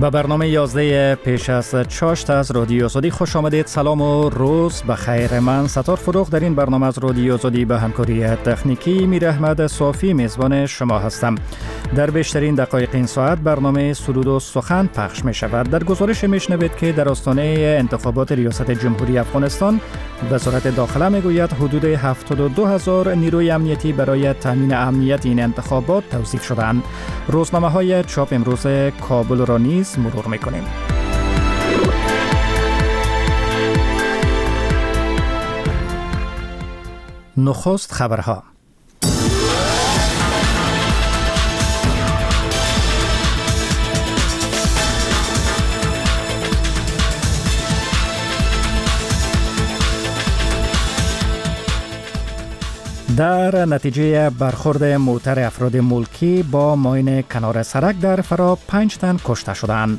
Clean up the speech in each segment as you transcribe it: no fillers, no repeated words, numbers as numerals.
به برنامه 11 پیش از چاشت از رادیو زودی خوش آمدید. سلام و روز بخیر. من ستار فروغ در این برنامه از رادیو زودی به همکاری تکنیکی میر احمد صافی میزبان شما هستم. در بیشترین دقایق این ساعت برنامه سرود و سخن پخش می شود. در گزارش میشنوید که در آستانه انتخابات ریاست جمهوری افغانستان وزارت داخله میگوید حدود 72,000 نیروی امنیتی برای تامین امنیت این انتخابات توصیف شدند. روزنامه‌های چاپ امروز کابل را نیز مرور میکنیم. نخست خبرها. در نتیجه برخورد موتر افراد ملکی با ماین کنار سرک در فرا 5 تن کشته شدند.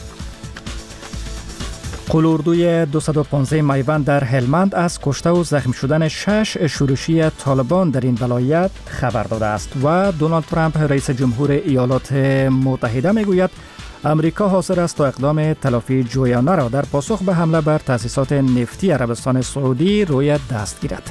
قلوردوی 215 میوند در هلمند از کشته و زخمی شدن 6 شورشی طالبان در این ولایت خبر داده است و دونالد ترامپ رئیس جمهور ایالات متحده میگوید امریکا حاضر است تا اقدام تلافی جویانه را در پاسخ به حمله بر تأسیسات نفتی عربستان سعودی روی دست گیرد.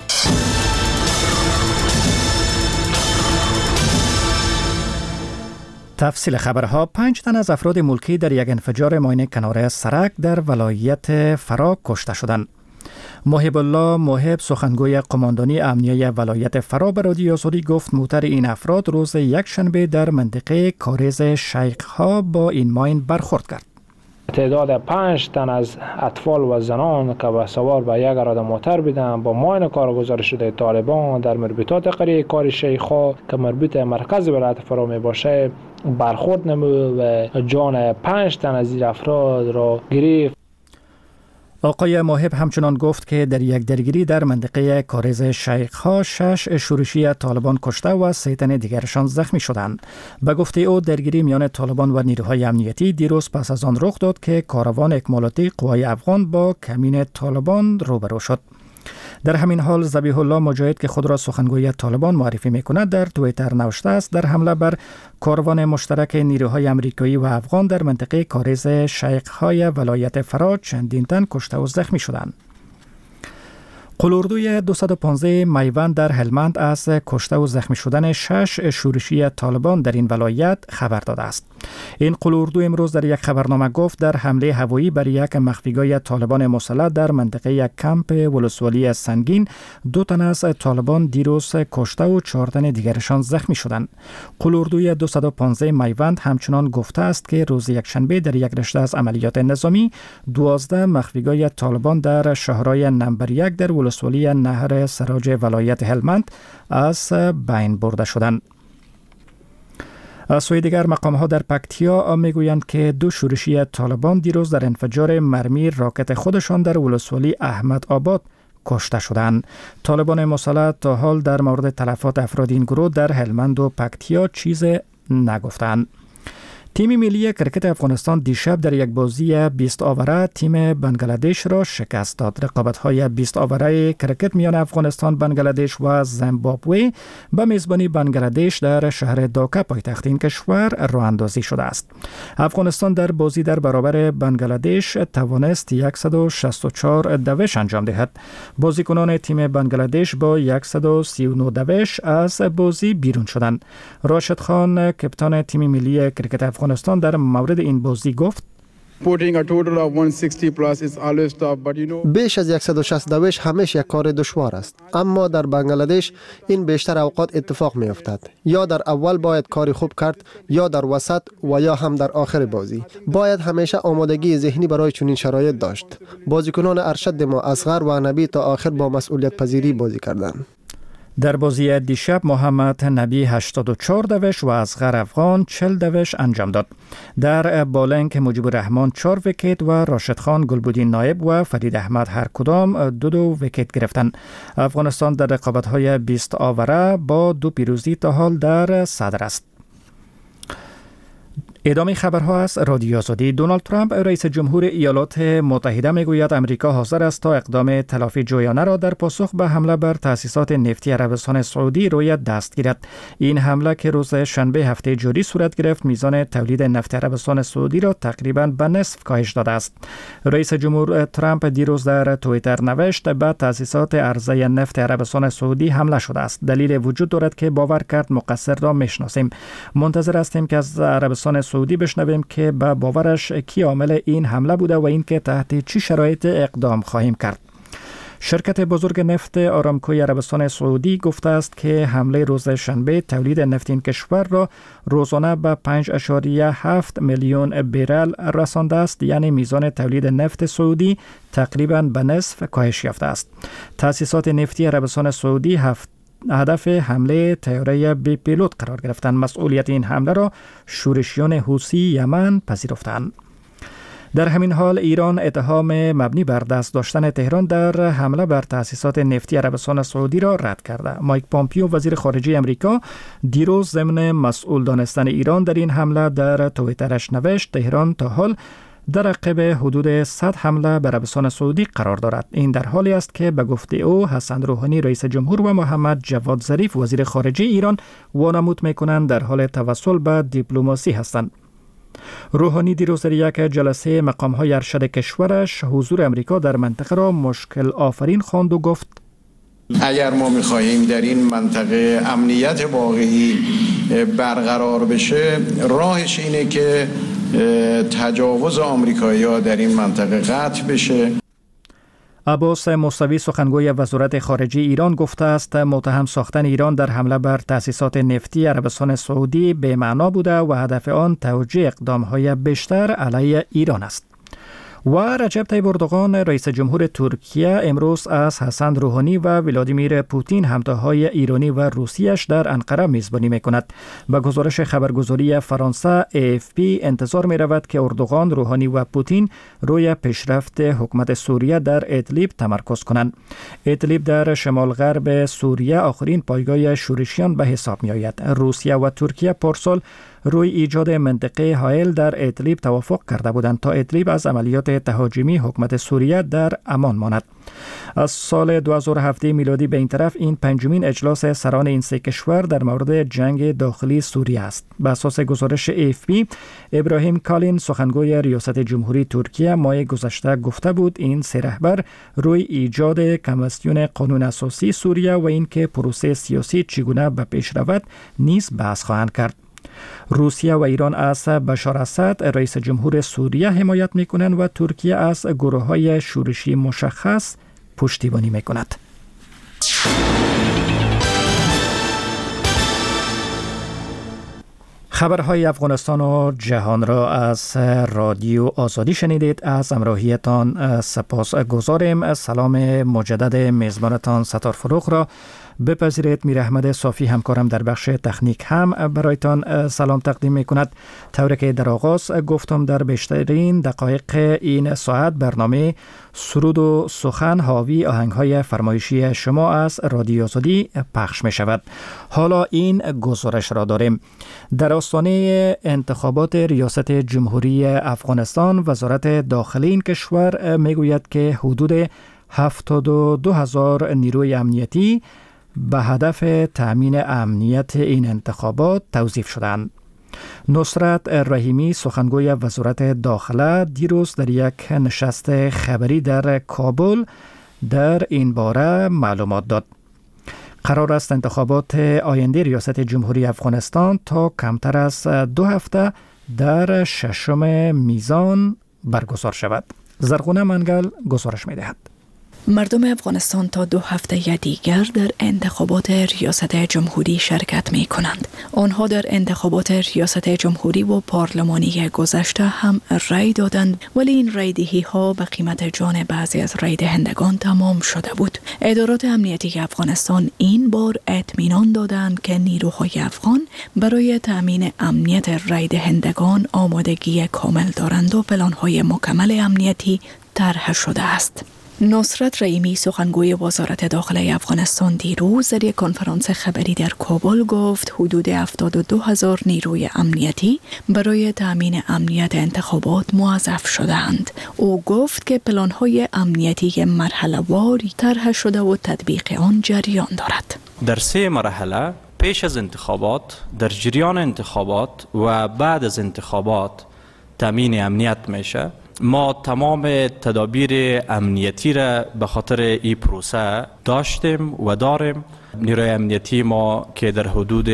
تفصیل خبرها. 5 تن از افراد ملکی در یک انفجار ماین کنار سرک در ولایت فرا کشته شدند. محب الله محب سخنگوی قماندانی امنیه ولایت فرا به رادیو زودی گفت موتر این افراد روز یکشنبه در منطقه کاریز شیخ‌ها با این ماین برخورد کرد. تعداد 5 تن از اطفال و زنان که به سوار به یک اراده موتر بودند با ماین کارگزار شده طالبان در مربوطات قریه کار شیخ‌ها که مربوط مرکز ولایت فرا می باشه برخورد نمود و جان 5 تن از این افراد را گرفت. آقای محب همچنان گفت که در یک درگیری در منطقه کاریز شیخ‌ها 6 شورشی طالبان کشته و 3 تن دیگرشان زخمی شدند. به گفته او درگیری میان طالبان و نیروهای امنیتی دیروز پس از آن رخ داد که کاروان اکمالاتی قوای افغان با کمین طالبان روبرو شد. در همین حال ذبیح الله مجاهد که خود را سخنگوی طالبان معرفی می‌کند در توییتر نوشته است در حمله بر کاروان مشترک نیروهای امریکایی و افغان در منطقه کاریز شیخ‌های ولایت فرا چندین تن کشته و زخمی شدند. قلوردوی 215 میوند در هلمند از کشته و زخمی شدن 6 شورشی طالبان در این ولایت خبر داده است. این قلوردو امروز در یک خبرنامه گفت در حمله هوایی بر یک مخفیگاه طالبان مسلح در منطقه یک کمپ ولسوالی سنگین 2 تن از طالبان دیروز کشته و 4 تن دیگرشان زخمی شدند. قلوردوی 215 میوند همچنان گفته است که روز یکشنبه در یک رشته از عملیات نظامی 12 مخفیگاه طالبان در شهرهای نمبر 1 در ولسوالی نهر سراج ولایت هلمند از بین برده شدند. از سوی دیگر مقام‌ها در پکتیا میگویند که 2 شورشی طالبان دیروز در انفجار مرمی راکت خودشان در ولسوالی احمد آباد کشته شدند. طالبان مسلح تا حال در مورد تلفات افراد این گروه در هلمند و پکتیا چیز نگفتند. تیم ملی کرکت افغانستان دیشب در یک بازی 20 آوره تیم بنگلادش را شکست داد. رقابت‌های 20 آوره کرکت میان افغانستان، بنگلادش و زیمبابوه به میزبانی بنگلادش در شهر داکا پایتخت این کشور راه اندازی شده است. افغانستان در بازی در برابر بنگلادش توانست 164 دوش انجام دهد. بازیکنان تیم بنگلادش با 139 دوش از بازی بیرون شدند. راشد خان کپتان تیم ملی کرکت افغانستان در مورد این بازی گفت بیش از 160 دوش همیشه یک کار دشوار است، اما در بنگلادش این بیشتر اوقات اتفاق می افتد. یا در اول باید کاری خوب کرد، یا در وسط و یا هم در آخر بازی. باید همیشه آمادگی ذهنی برای چنین شرایط داشت. بازیکنان ارشد ما اصغر و نبی تا آخر با مسئولیت پذیری بازی کردند. در بازی دیشب محمد نبی 84 دوش و اصغر افغان 40 دوش انجام داد. در بالنگ مجیب الرحمن 4 ویکت و راشد خان، گلبودین نایب و فرید احمد هر کدام 2 ویکت گرفتند. افغانستان در رقابت‌های 20 آوره با 2 پیروزی تا حال در صدر است. ادامه خبرها از رادیو آزادی. دونالد ترامپ رئیس جمهور ایالات متحده میگوید آمریکا حاضر است تا اقدام تلافی جویانه را در پاسخ به حمله بر تأسیسات نفتی عربستان سعودی روی دست گیرد. این حمله که روز شنبه هفته جاری صورت گرفت میزان تولید نفت عربستان سعودی را تقریباً به نصف کاهش داده است. رئیس جمهور ترامپ دیروز در توییتر نوشت به تأسیسات عرضه نفت عربستان سعودی حمله شده است. دلیل وجود دارد که باور کرد مقصر را میشناسیم. منتظر هستیم که از عربستان سعودی بشنویم که به باورش کی عامل این حمله بوده و اینکه تحت چه شرایط اقدام خواهیم کرد. شرکت بزرگ نفت آرامکوی عربستان سعودی گفته است که حمله روز شنبه تولید نفت این کشور را روزانه به 5.7 میلیون برل رسانده است، یعنی میزان تولید نفت سعودی تقریباً به نصف کاهش یافته است. تأسیسات نفتی عربستان سعودی هدف حمله طیاره بی پیلوت قرار گرفتند. مسئولیت این حمله را شورشیان حوثی یمن پذیرفتند. در همین حال ایران اتهام مبنی بر دست داشتن تهران در حمله بر تأسیسات نفتی عربستان سعودی را رد کرده. مایک پامپیو وزیر خارجه امریکا دیروز ضمن مسئول دانستن ایران در این حمله در توییترش نوشت تهران تا حال در عقب حدود 100 حمله به عربستان سعودی قرار دارد. این در حالی است که به گفته او حسن روحانی رئیس جمهور و محمد جواد ظریف وزیر خارجه ایران وانمود می‌کنند در حال توسل به دیپلماسی هستند. روحانی دیروز در یک جلسه مقام‌های ارشد کشورش حضور امریکا در منطقه را مشکل آفرین خواند و گفت اگر ما می‌خواهیم در این منطقه امنیت واقعی برقرار بشه، راهش اینه که تجاوز آمریکایی‌ها در این منطقه قطع بشه. عباس موسوی سخنگوی وزارت خارجه ایران گفته است متهم ساختن ایران در حمله بر تأسیسات نفتی عربستان سعودی به معنا بوده و هدف آن توجیه اقدام‌های بیشتر علیه ایران است. و رجب طیب اردوغان رئیس جمهور ترکیه امروز از حسن روحانی و ولادیمیر پوتین همتاهای ایرانی و روسیش در انقره میزبانی میکند. به گزارش خبرگزاری فرانسه AFP انتظار می رود که اردوغان، روحانی و پوتین روی پیشرفت حکومت سوریه در ادلیب تمرکز کنند. ادلیب در شمال غرب سوریه آخرین پایگاه شورشیان به حساب می آید. روسیه و ترکیه پارسال روی ایجاد منطقه حائل در ادلیب توافق کرده بودند تا ادلیب از عملیات تهاجمی حکومت سوریه در امان ماند. از سال 2017 میلادی به این طرف این پنجمین اجلاس سران این سه کشور در مورد جنگ داخلی سوریه است. به اساس گزارش AFP ابراهیم کالین سخنگوی ریاست جمهوری ترکیه ماه گذشته گفته بود این سه رهبر روی ایجاد کمیسیون قانون اساسی سوریه و اینکه پروسه سیاسی چگونه به پیش رود نیز بحث خواهند کرد. روسیه و ایران از بشار اسد رئیس جمهور سوریه حمایت میکنند و ترکیه از گروه‌های شورشی مشخص پشتیبانی میکند. خبرهای افغانستان و جهان را از رادیو آزادی شنیدید. از همراهیتان سپاس گزاریم. سلام مجدد میزبانتان ستار فروغ را بپذیرید. میر احمد صافی همکارم در بخش تکنیک هم برایتان سلام تقدیم می کند. طوری که در آغاز گفتم در بیشترین دقایق این ساعت برنامه سرود و سخن حاوی آهنگ‌های فرمایشی شما از رادیو آزادی پخش می شود. حالا این گزارش را داریم. در آستانه انتخابات ریاست جمهوری افغانستان وزارت داخلی این کشور می گوید که حدود 72,000 نیروی امنیتی به هدف تأمین امنیت این انتخابات توظیف شدند. نصرت رحیمی سخنگوی وزارت داخله دیروز در یک نشست خبری در کابل در این باره معلومات داد. قرار است انتخابات آینده ریاست جمهوری افغانستان تا کمتر از 2 هفته در 6 میزان برگزار شود. زرغونه منگل گزارش می دهد. مردم افغانستان تا 2 هفته دیگر در انتخابات ریاست جمهوری شرکت می کنند. آنها در انتخابات ریاست جمهوری و پارلمانی گذشته هم رای دادند، ولی این رای دهی ها به قیمت جان بعضی از رای دهندگان تمام شده بود. ادارات امنیتی افغانستان این بار اطمینان دادند که نیروهای افغان برای تامین امنیت رای دهندگان آمادگی کامل دارند و پلان‌های مکمل امنیتی طرح شده است. نصرت رحیمی سخنگوی وزارت داخله افغانستان دیروز در یک کنفرانس خبری در کابل گفت حدود 72,000 نیروی امنیتی برای تامین امنیت انتخابات موظف شدند. او گفت که پلان‌های امنیتی مرحله‌وار طرح شده و تطبیق آن جریان دارد. در 3 مرحله پیش از انتخابات، در جریان انتخابات و بعد از انتخابات تامین امنیت میشه. ما تمام تدابیر امنیتی را به خاطر این پروسه داشتیم و داریم. نیروی امنیتی ما که در حدود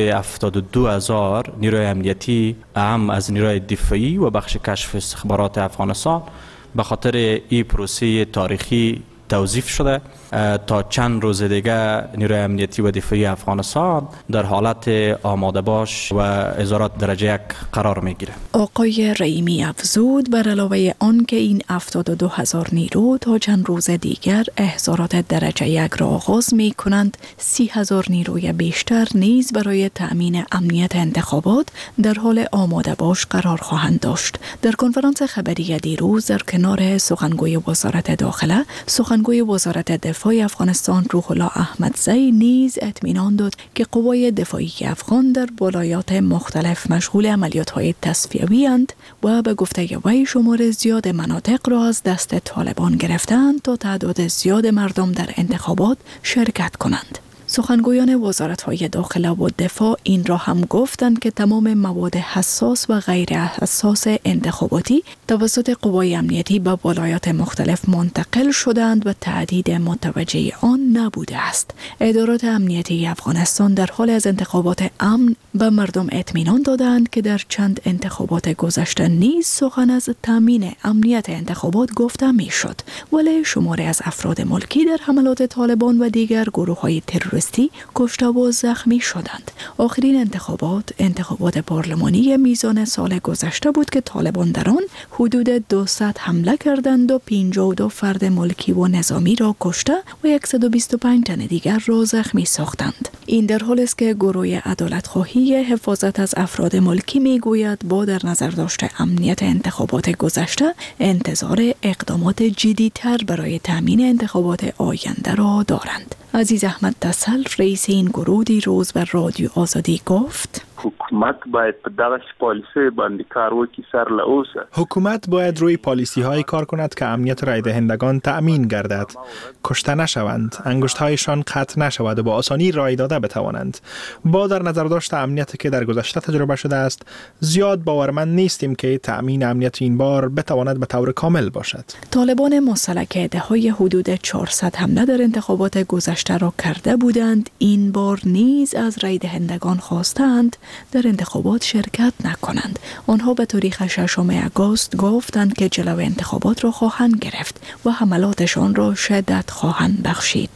72,000 نیروی امنیتی اهم از نیروی دفاعی و بخش کشف استخبارات افغانستان به خاطر این پروسه تاریخی توظیف شده. تا چند روز دیگه نیروی امنیتی و دفاعی افغانستان در حالت آماده باش و ازارات درجه 1 قرار میگیره. آقای رحیمی افزود بر علاوه آن که این 72,000 نیرو تا چند روز دیگر احضارات درجه 1 را آغاز می کنند، 30,000 نیروی بیشتر نیز برای تأمین امنیت انتخابات در حال آماده باش قرار خواهند داشت. در کنفرانس خبری دیروز در کنار سخنگوی وزارت داخله، سخنگوی وزارت دفاع افغانستان روح الله احمدزی نیز اطمینان داد که قوای دفاعی افغان در ولایات مختلف مشغول عملیات‌های تصفیه‌ای اند و به گفته وی شمار زیاد مناطق را از دست طالبان گرفتند تا تعداد زیاد مردم در انتخابات شرکت کنند. سخنگویان وزارت‌های داخله و دفاع این را هم گفتند که تمام مواد حساس و غیر حساس انتخاباتی توسط قوای امنیتی به ولایات مختلف منتقل شدند و تعدید متوجه آن نبوده است. ادارات امنیتی افغانستان در حال از انتخابات امن به مردم اطمینان دادند که در چند انتخابات گذشته نیز سخن از تامین امنیت انتخابات گفته میشد، ولی شماری از افراد ملکی در حملات طالبان و دیگر گروه‌های تروریستی کشته و زخمی شدند. آخرین انتخابات پارلمانی میزان سال گذشته بود که طالبان در آن حدود 200 حمله کردند و 52 فرد ملکی و نظامی را کشته و 125 تن دیگر را زخمی ساختند. این در حالی است که گروه عدالت‌خواهی حفاظت از افراد ملکی میگوید با در نظر داشته امنیت انتخابات گذشته انتظار اقدامات جدی‌تر برای تامین انتخابات آینده را دارند. عزیز احمد تسل رئیس این گروه دیروز بر رادیو آزادی گفت حکومت باید په دغه پالیسی باندې کار وکړي سر له اوسه. حکومت باید روی پالیسی های کار کند که امنیت رای دهندگان تأمین گردد، کشته نشوند، انگشت هایشان قطع نشود و با آسانی رای داده بتوانند. با در نظر داشت امنیتی که در گذشته تجربه شده است، زیاد باورمند نیستیم که تأمین امنیت این بار بتواند به طور کامل باشد. طالبان مسلح ادعای حدود 400 حمله در انتخابات گذشته را کرده بودند. این بار نیز از رای دهندگان خواستند در انتخابات شرکت نکنند. آنها به تاریخ 6 آگوست گفتند که جلو انتخابات را خواهند گرفت و حملاتشان را شدت خواهند بخشید.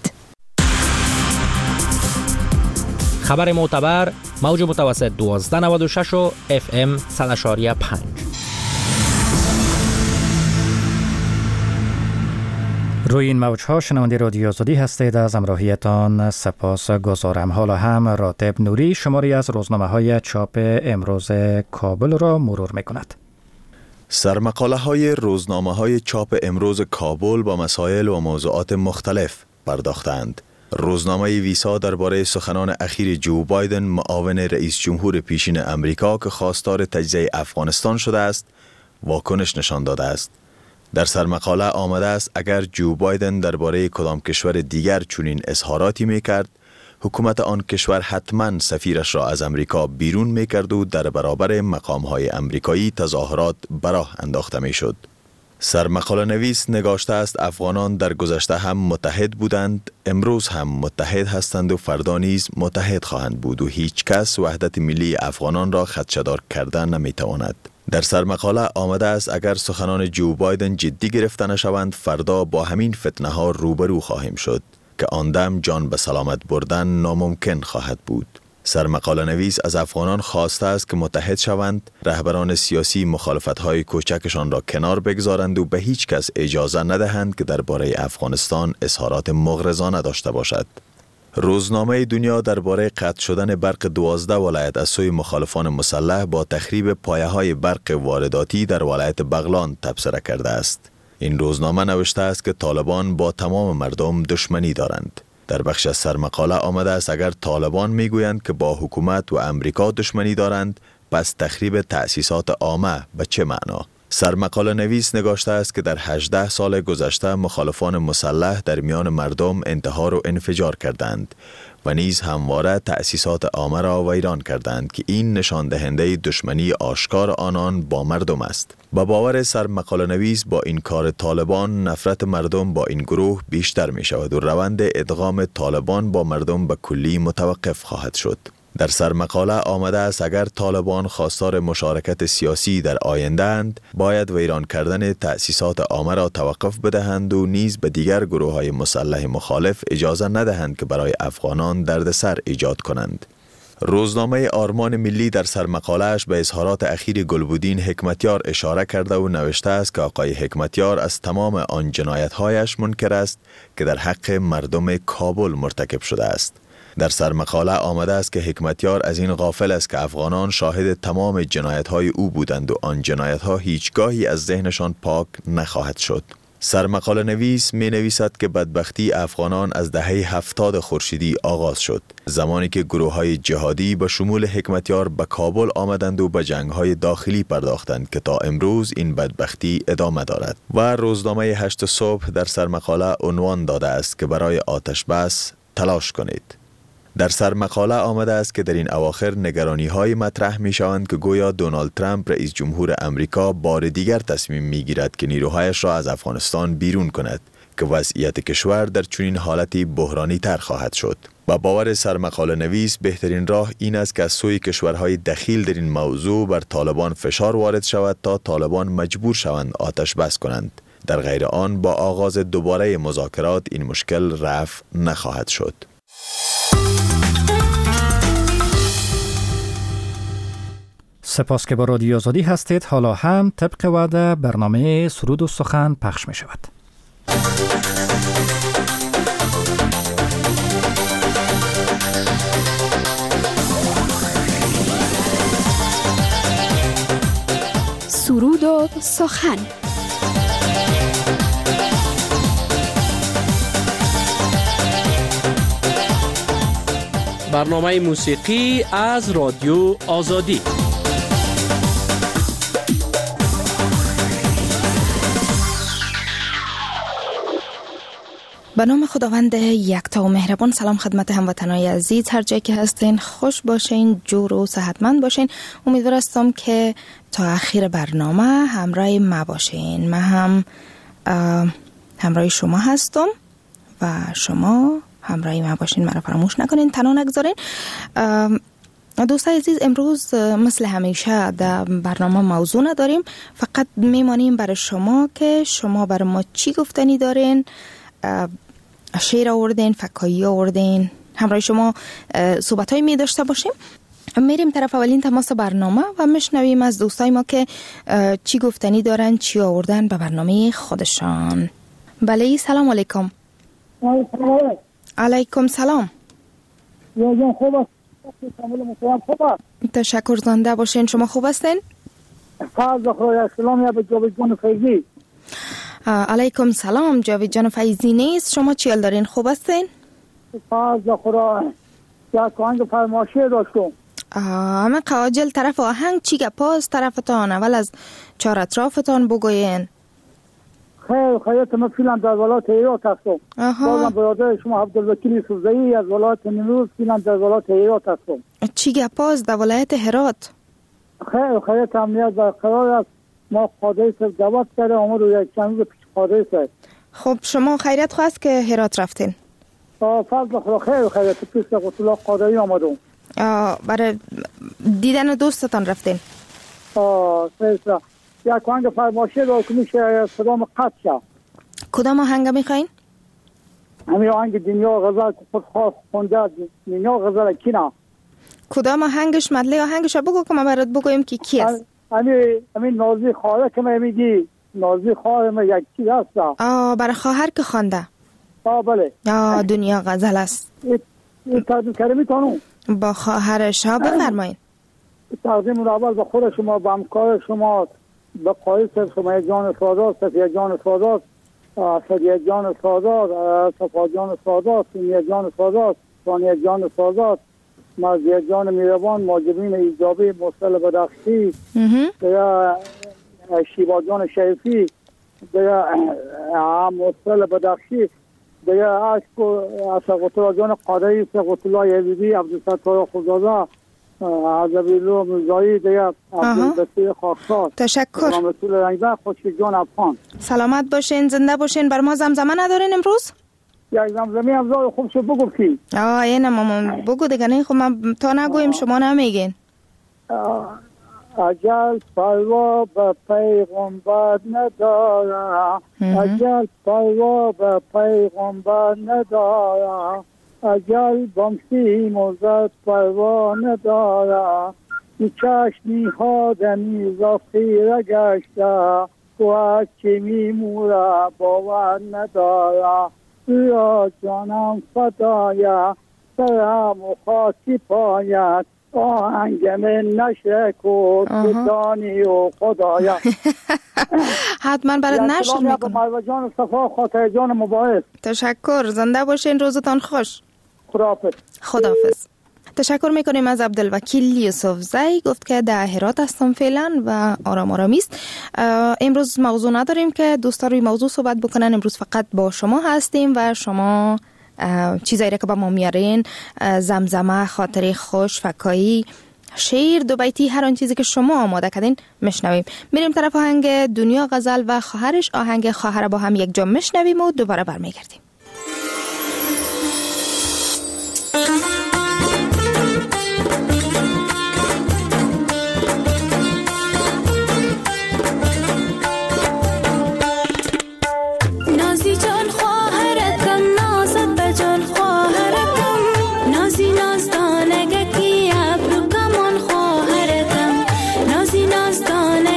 خبر معتبر موج متوسط 1296 و FM 100.5. روی این موجها شنونده رادیو آزادی هستید. از همراهیتان سپاس گذارم. حالا هم راتب نوری شماری از روزنامه های چاپ امروز کابل را مرور میکند. سرمقاله های روزنامه های چاپ امروز کابل با مسائل و موضوعات مختلف پرداختند. روزنامه ویسا درباره سخنان اخیر جو بایدن معاون رئیس جمهور پیشین امریکا که خواستار تجزیه افغانستان شده است واکنش نشان داده است. در سرمقاله آمده است اگر جو بایدن درباره کدام کشور دیگر چنین اظهاراتی میکرد، حکومت آن کشور حتما سفیرش را از امریکا بیرون میکرد و در برابر مقامهای امریکایی تظاهرات به راه انداخته میشد. سرمقاله نویس نگاشته است افغانان در گذشته هم متحد بودند، امروز هم متحد هستند و فردا نیز متحد خواهند بود و هیچ کس وحدت ملی افغانان را خدشه‌دار کرده نمیتواند. در سرمقاله آمده است اگر سخنان جو بایدن جدی گرفته نشوند، فردا با همین فتنه ها روبرو خواهیم شد که آن دم جان به سلامت بردن ناممکن خواهد بود. سرمقاله نویس از افغانان خواسته است که متحد شوند، رهبران سیاسی مخالفت‌های کوچکشان را کنار بگذارند و به هیچ کس اجازه ندهند که درباره افغانستان اظهارات مغرضانه داشته باشد. روزنامه دنیا درباره قطع شدن برق 12 ولایت از سوی مخالفان مسلح با تخریب پایه‌های برق وارداتی در ولایت بغلان تبصره کرده است. این روزنامه نوشته است که طالبان با تمام مردم دشمنی دارند. در بخش از سرمقاله آمده است اگر طالبان میگویند که با حکومت و امریکا دشمنی دارند، پس تخریب تأسیسات عامه به چه معنا؟ سرمقاله نویس نگاشته است که در 18 سال گذشته مخالفان مسلح در میان مردم انتحار و انفجار کردند و نیز همواره تأسیسات عامه را ویران کردند که این نشان دهنده دشمنی آشکار آنان با مردم است. با باور سرمقاله نویس با این کار طالبان نفرت مردم با این گروه بیشتر می شود و روند ادغام طالبان با مردم به کلی متوقف خواهد شد. در سرمقاله آمده است اگر طالبان خواستار مشارکت سیاسی در آینده اند، باید ویران کردن تأسیسات عامه را توقف بدهند و نیز به دیگر گروه‌های مسلح مخالف اجازه ندهند که برای افغانان دردسر ایجاد کنند. روزنامه آرمان ملی در سرمقاله‌اش به اظهارات اخیر گلبودین حکمتیار اشاره کرده و نوشته است که آقای حکمتیار از تمام آن جنایت‌هایش منکر است که در حق مردم کابل مرتکب شده است. در سرمقاله آمده است که حکمتیار از این غافل است که افغانان شاهد تمام جنایت‌های او بودند و آن جنایت‌ها هیچگاهی از ذهنشان پاک نخواهد شد. سرمقاله نویس می نویسد که بدبختی افغانان از دهه 70 خورشیدی آغاز شد، زمانی که گروه‌های جهادی به شمول حکمتیار به کابل آمدند و به جنگ‌های داخلی پرداختند که تا امروز این بدبختی ادامه دارد. و روزنامه 8 صبح در سرمقاله عنوان داده است که برای آتش بس تلاش کنید. در سرمقاله آمده است که در این اواخر نگرانی‌های مطرح می‌شوند که گویا دونالد ترامپ رئیس جمهور امریکا بار دیگر تصمیم می‌گیرد که نیروهایش را از افغانستان بیرون کند که وضعیت کشور در چنین حالتی بحرانی تر خواهد شد. با باور سرمقاله نویس بهترین راه این است که از سوی کشورهای دخیل در این موضوع بر طالبان فشار وارد شود تا طالبان مجبور شوند آتش بس کنند. در غیر آن با آغاز دوباره مذاکرات این مشکل رفع نخواهد شد. سپاس که با رادیو آزادی هستید. حالا هم طبق وعده برنامه سرود و سخن پخش می شود. سرود و سخن. برنامه موسیقی از رادیو آزادی. به نام خداوند یکتا و مهربان. سلام خدمت هموطنان عزیز، هر جایی که هستین خوش باشین، جور و صحتمند باشین. امیدوار هستم که تا آخر برنامه همراه ما باشین. من هم همراه شما هستم و شما همراه ما باشین. مرا فراموش نکنین، تنها نگذارین. دوستای عزیز، امروز مثل همیشه در برنامه موضوع نداریم، فقط میمانیم برای شما که شما برای ما چی گفتنی دارین. شعر آوردین، فکایی آوردین، همراه شما صحبت هایی می داشته باشیم. میریم طرف اولین تماس برنامه و میشنویم از دوستای ما که چی گفتنی دارن، چی آوردن به برنامه خودشان. بله، سلام علیکم. علیکم سلام. تشکر، زنده باشین. شما خوب هستین؟ علیکم سلام. جاوید جان فیضی نیست. شما چیل دارین؟ خوب هستین؟ همه قواجل طرف آهنگ چی گپاست طرفتان؟ اول از چهار اطرافتان بگوین. خیلی من فیلم در ولایت هرات هستم. بازم برادر شما عبدالوکیل سوزایی از ولایت نیمروز، فیلم در ولایت هرات هستم. چی گپاست در ولایت هرات؟ خیلی امنیت برقرار است. ما قادری سر جواب کرده اما روی یک چند روز پیش قادری سر. خب شما خیریت خواست که هرات رفتین؟ فضل خدا خیریت پیش قطلا قادری آمدم. برای دیدن دوستتان رفتین؟ خیلی یک آهنگ فرمایشی را که میشه صدام قطع شد. کدام آهنگ میخواین؟ همین آهنگ دنیا غزل که خود خواست خونده، دنیا غزل کینا. کدام آهنگش؟ مدلی آهنگش بگو که ما برات بگویم که کی است. همین نازی خواهر که من میگی، نازی خواهر من یک چیز هست. برای خواهر که خوانده. بله. دنیا غزل است. این تقدیم کرده میتونم با خواهرش. بفرمایید. تقدیم اول به خود شما، به همکار شما بقایی سمیه جان سادات، صفیه جان سادات، صدیه جان سادات، صفا جان سادات، سمیه جان سادات، ثانیه جان سادات، مرزیه جان میروان، ماجبین ایجابی، مرسل بدخشی، شیبا جان شریفی، مرسل بدخشی، سقطلا جان قادری، سقطلا یزیدی، عبدالستار خودزاده، عزبیلو مرزایی، عبدالبسیر خاکسار. تشکر. رامسول رنگبه، خوشی جان افغان. سلامت باشین، زنده باشین. بر ما زمزمه ندارین امروز؟ یک زمزمه افزار خوب شد بگو کی؟ اینه مامان بگو دیگه. نه خب من تا نگویم شما نمیگین. اجل پروا به پیغمبر نداره، اجل پروا به پیغمبر نداره، اجل بمسی موزد پروا نداره، تو چشمی ها دمیزا خیره گشته، تو از چی میموره باور نداره، یا جانم فدایه سرم و خاکی پایت، آهنگم نشه کود دانی و خدایا. حتما برات نشر میکنم. مروه جان صفا، خاطر جان مباحث. تشکر، زنده باشین، روزتان خوش. خداحافظ. خداحافظ. تشکر میکنیم از عبدالوکیل یوسف زی. گفت که در هرات هستم فعلا و آرام آرامی است. امروز موضوع نداریم که دوستا روی موضوع صحبت بکنن. امروز فقط با شما هستیم و شما چیزایی که با ما میارین، زمزمه، خاطره خوش، فکایی، شعر، دو بیتی، هر آن چیزی که شما آماده کردین میشنویم. میریم طرف آهنگ دنیا غزل و خواهرش. آهنگ خواهر با هم یک جا میشنویم و دوباره برمیگردیم.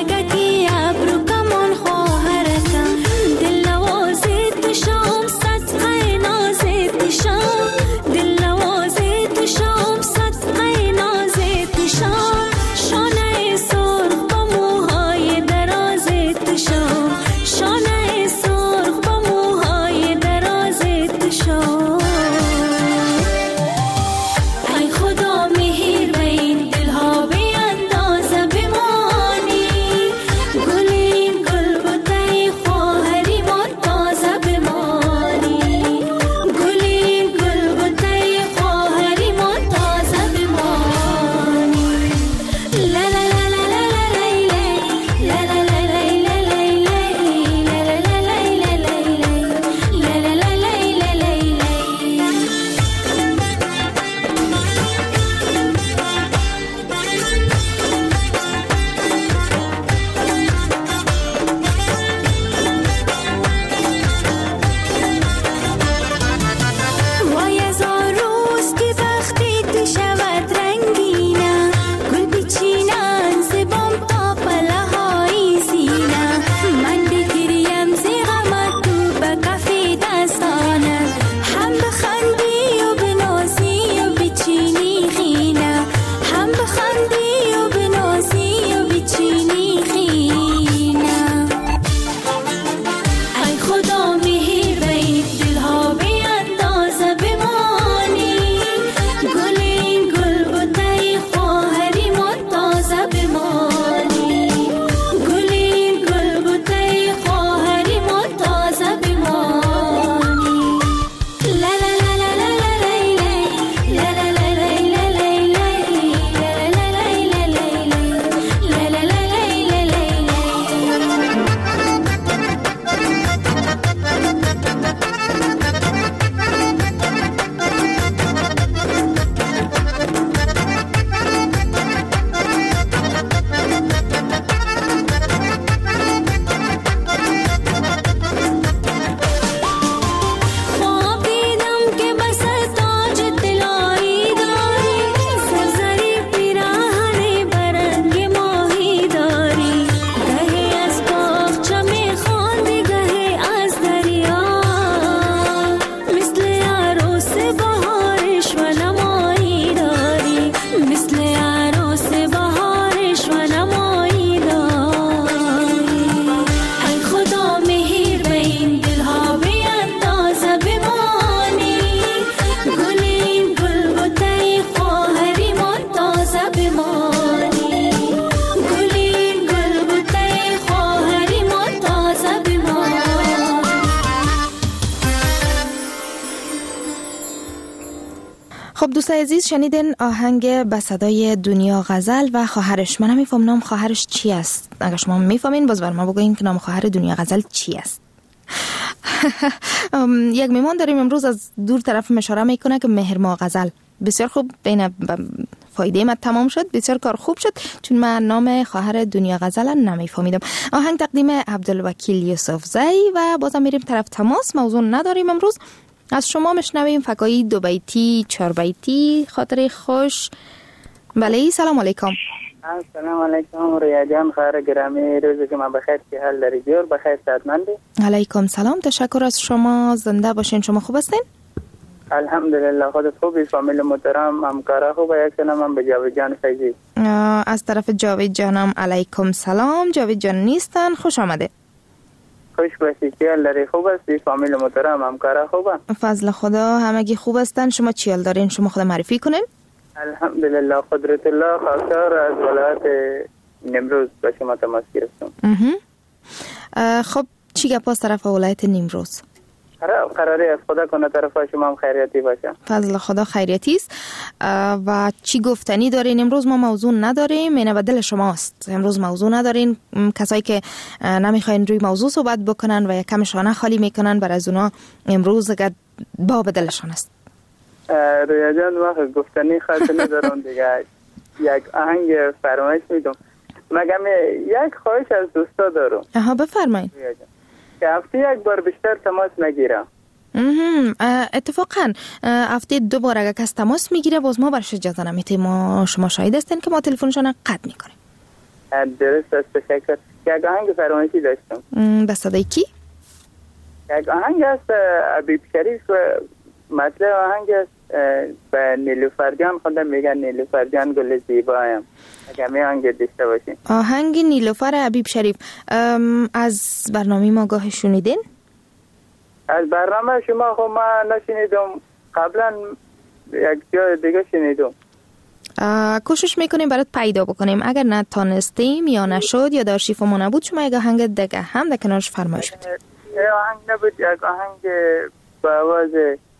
دل نوازی تو شام ست خب دوستای عزیز، شنیدین آهنگ به صدای دنیا غزل و خواهرش. من نمیفهم نام خواهرش چی است. اگر شما میفهمین باز بر ما بگوین که نام خواهر دنیا غزل چی است. یک میمان داریم امروز از دور طرف اشاره میکنه که مهرماه غزل. بسیار خوب، بین فایده من تمام شد. بسیار کار خوب شد چون من نام خواهر دنیا غزل نمیفهمیدم. آهنگ تقدیم عبدالوکیل یوسف زی و بازم میریم طرف تماس. موضوع نداریم امروز. از شما مشنویم فکایی 2 بیتی 4 بیتی خاطر خوش. بله سلام علیکم. سلام علیکم رویا جان، خیر گرامی، روزی که من بخیر، که حال داری بیار بخیر صحتمندی؟ علیکم سلام، تشکر از شما، زنده باشین. شما خوب هستین؟ الحمدلله خودت خوبی؟ فامیل محترم همکارا خوبه؟ یک سلام من به جاوید جان فیضی. از طرف جاوید جانم علیکم سلام. جاوید جان نیستن، خوش آمده. خوش باشی، چی حال داری؟ خوب هستی؟ فامیل محترم همکارا خوبه؟ فضل خدا همگی خوب هستن. شما چی حال دارین؟ شما خود معرفی کنین. الحمدلله قدرت الله خاکسار از ولایت نیمروز به شما تماس گرفتم. خب چی گپ از طرف ولایت نیمروز؟ قراره از خدا کنه طرف شما هم خیریتی باشه. فضل خدا خیریتی است. و چی گفتنی دارین؟ امروز ما موضوع نداریم، اینه به دل شماست. امروز موضوع ندارین. کسایی که نمیخواین روی موضوع صحبت بکنن و یکم شانه خالی میکنن، برای از اونا امروز با به دلشان است. رویا جان وقت گفتنی خاطر ندارم دیگه. یک آهنگ فرمایش میدم. مگم یک خواهش از دوستا دارم. بفرمایید. که هفته یک بار بیشتر تماس نگیرم. اتفاقا هفته 2 بار اگر کس تماس میگیره باز ما برش اجازه نمیتیم. شما شاهد هستین که ما تلفنشان قطع میکنیم. درست است، تشکر. یک آهنگ فرمایشی داشتم. به صدای کی؟ یک آهنگ است حبیب شریف. مطلب آهنگ است به نیلوفر جان خودم میگن نیلوفر جان گل زیبایم. اگر می آهنگ داشته باشین. آهنگ نیلوفر حبیب شریف. از برنامه ما گاه شنیدین؟ از برنامه شما خب من نشنیدم، قبلا یک جای دیگه شنیدم. کوشش میکنیم برات پیدا بکنیم. اگر نتانستیم یا نشد یا در آرشیف ما نبود، شما یک آهنگ دیگه هم در کنارش فرمایش بدید. آهنگ نبود، یک آهنگ با آواز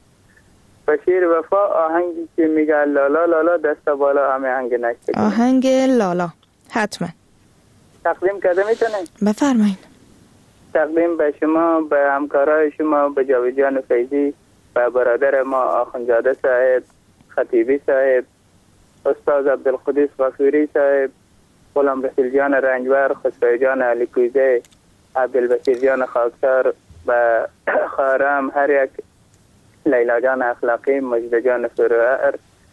بشیر وفا، آهنگی که میگه لالا لالا دست بالا، همه آهنگ نشته. آهنگ لالا حتما تقدیم کرده میتونه؟ بفرمایید. تقدیم به شما، به همکارای شما، به جاوید جان فیضی، به برادر ما آخوندزاده صاحب، خطیبی صاحب، استاد عبدالقدوس غفوری صاحب، غلام رسول جان رنجبر، خسرو جان علی کوزه، عبدالبشیر جان خاکسار، و خارم هر یک، لیلا جان اخلاقی، مجد جان فروعر،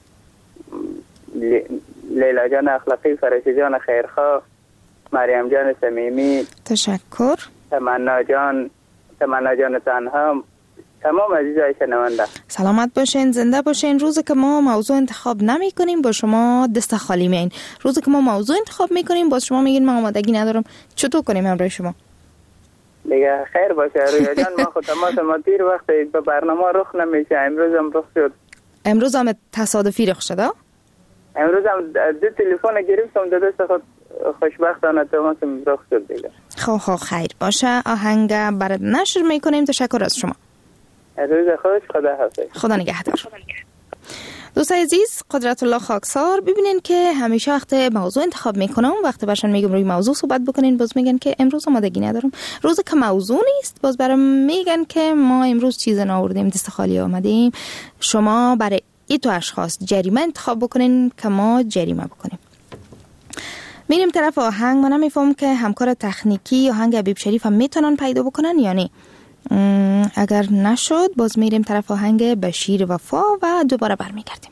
لیلا جان اخلاقی، فرشی جان خیرخواه، مریم جان صمیمی، تشکر، تمنا جان تنها، تمام عزیزای شنونده سلامت باشین، زنده باشین. روزی که ما موضوع انتخاب نمی کنیم با شما دست خالی میین. روزی که ما موضوع انتخاب میکنیم باز شما میگین من آمادگی ندارم. چطور کنیم همراه شما؟ دیگه خیر باشه رویا جان. ما خود تماس ما دیر وقت به برنامه رخ نمیشه. امروز هم رخ شد. امروز هم تصادفی رخ شده؟ امروز هم 2 تلفن گرفتم، دو دست خود خوشبختانه تماس رخ شد دیگه. خب خیر باشه. آهنگ برات نشر میکنیم. تشکر از شما. روز خوش، خدا حافظ. خدا نگهدار. دوستای عزیز، قدرت الله خاکسار، ببینین که همیشه وقت موضوع انتخاب میکنم، وقت برشان میگم روی موضوع صحبت بکنین، باز میگن که امروز آمادگی ندارم. روز که موضوع نیست باز برام میگن که ما امروز چیز نآوردیم، دست خالی آمدیم. شما برای این 2 اشخاص جریمه انتخاب بکنین که ما جریمه بکنیم. میریم طرف آهنگ. من نمیفهم که همکار تکنیکی آهنگ حبیب شریف هم میتونن پیدا بکنن یا نه. اگر نشد باز میریم طرف آهنگ بشیر وفا و دوباره برمیگردیم.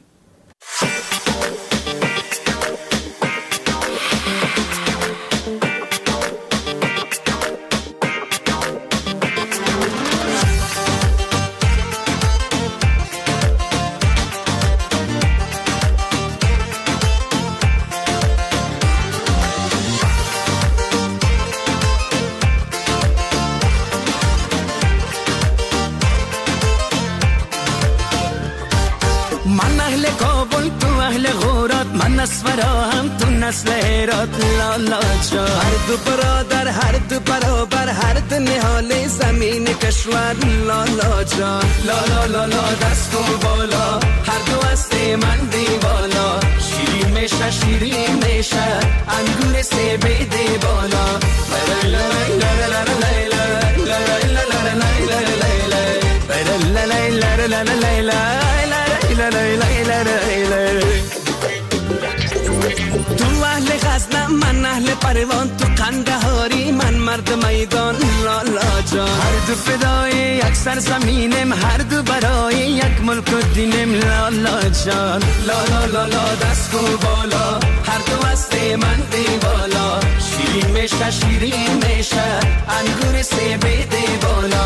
نسورا هم تو نسل هرات لالا جا، هر دو برادر هر دو برابر، هر دو نهال زمین کشور لالا جا، لالا لالا دست و بالا، هر دو از وست من دیوالا شیرین میشه شیرین میشه انگور سیبیده بالا تو اهل غزنم من اهل پروان تو قندهاری من مرد میدان لالا جان هر دو فدای یک سرزمینم هر دو برای یک ملک و دینم لالا جان لالا لالا دست و بالا هر دو وست من دیوالا شیرین میشه شیرین میشه انگور سیبیده بالا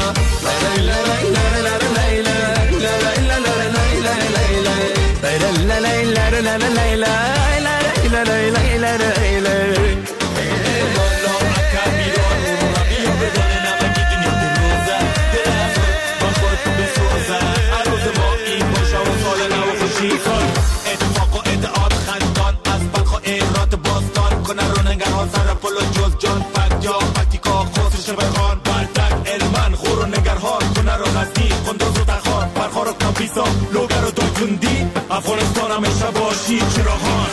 لوگر و دایتوندی افغانستان همیشه باشی چراغان